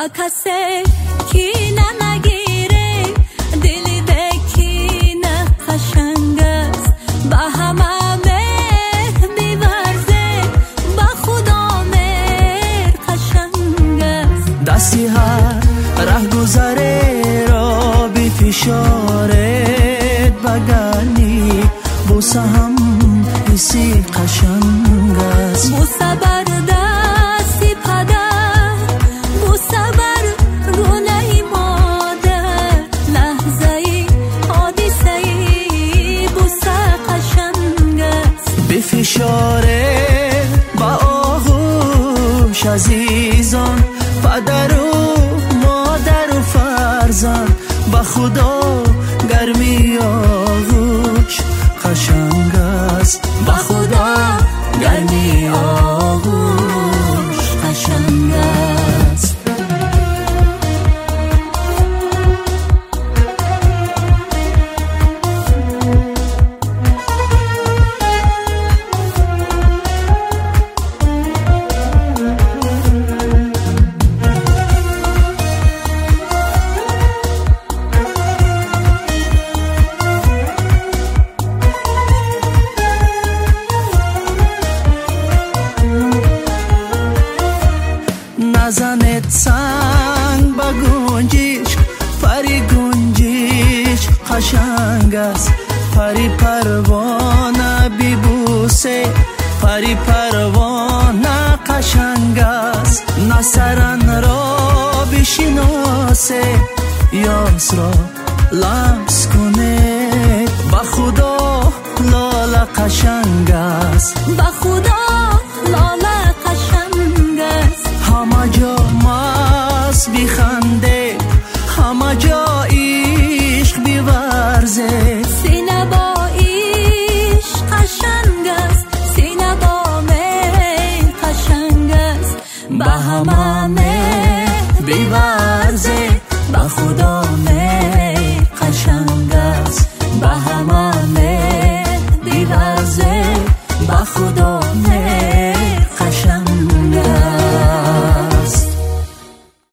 با کسی کی نگیره دلی به کی نه قشنگ است با همه مهر بیورزه با خدا مهر قشنگ است دستی هر ره گذره را بی فشارت بگنی بوسه هم حسی قشنگ است بوسه بر دستی پدر بوسه بر رونه مادر لحظه ای حادثه ای بوسه قشنگ است بی فشارت با آغوش عزیزان پدر و مادر و فرزند با خدا گرمی آغوش قشنگ است با خدا گرمی آغوش قشنگ است نزنت سنگ با گنجیش پری گنجیش قشنگ است پری پروانه بی بوسه پری پروانه قشنگ است نسرن را بشناسه یاس را لمس کنه با خدا لاله قشنگ است با خدا لاله قشنگ است همه جا مست بیخنده همه جا عشق بیورزه سینه با عشق قشنگ است سینه با میل قشنگ است با همه میل بیورزه با خدا